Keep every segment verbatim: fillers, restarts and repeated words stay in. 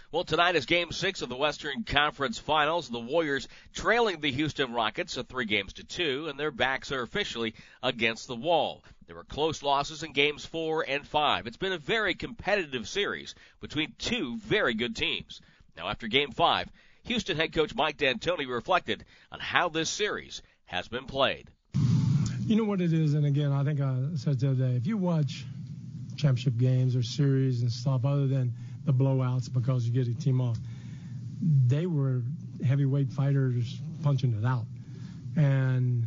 Well, tonight is Game six of the Western Conference Finals. The Warriors trailing the Houston Rockets of three games to two, and their backs are officially against the wall. There were close losses in Games four and five. It's been a very competitive series between two very good teams. Now, after Game five, Houston head coach Mike D'Antoni reflected on how this series has been played. You know what it is, and again, I think I said the other day, if you watch championship games or series and stuff other than the blowouts because you get a team off, they were heavyweight fighters punching it out. And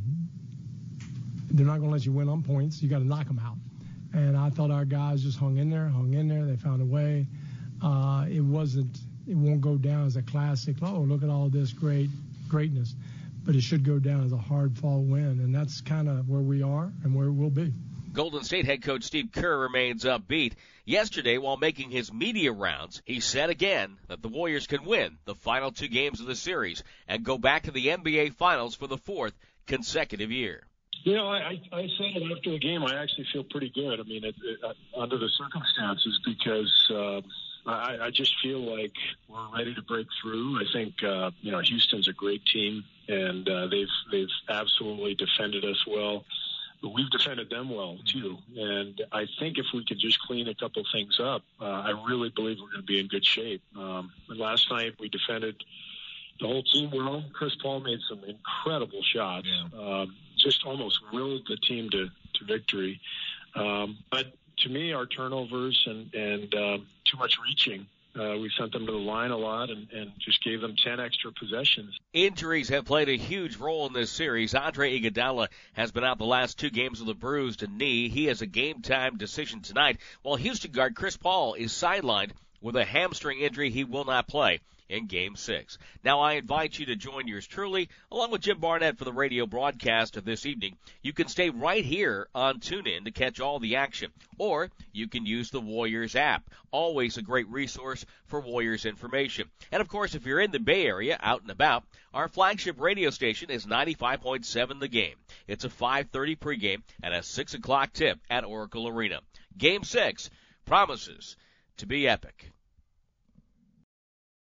they're not going to let you win on points. You got to knock them out. And I thought our guys just hung in there, hung in there. They found a way. Uh, it wasn't, it won't go down as a classic, oh, look at all this great greatness. But it should go down as a hard-fought win. And that's kind of where we are and where we'll be. Golden State head coach Steve Kerr remains upbeat. Yesterday, while making his media rounds, he said again that the Warriors can win the final two games of the series and go back to the N B A Finals for the fourth consecutive year. You know, I, I said it after the game. I actually feel pretty good. I mean, it, it, uh, under the circumstances, because uh, I, I just feel like we're ready to break through. I think uh, you know Houston's a great team, and uh, they've they've absolutely defended us well. But we've defended them well, too. And I think if we could just clean a couple things up, uh, I really believe we're going to be in good shape. Um, last night we defended the whole team well. Chris Paul made some incredible shots, yeah. um, just almost willed the team to, to victory. Um, but to me, our turnovers and, and uh, too much reaching, Uh, we sent them to the line a lot and, and just gave them ten extra possessions. Injuries have played a huge role in this series. Andre Iguodala has been out the last two games with a bruised knee. He has a game-time decision tonight, while Houston guard Chris Paul is sidelined with a hamstring injury. He will not play in Game six. Now, I invite you to join yours truly, along with Jim Barnett, for the radio broadcast of this evening. You can stay right here on TuneIn to catch all the action, or you can use the Warriors app. Always a great resource for Warriors information. And, of course, if you're in the Bay Area, out and about, our flagship radio station is ninety-five point seven The Game. It's a five thirty pregame and a six o'clock tip at Oracle Arena. Game six promises to be epic.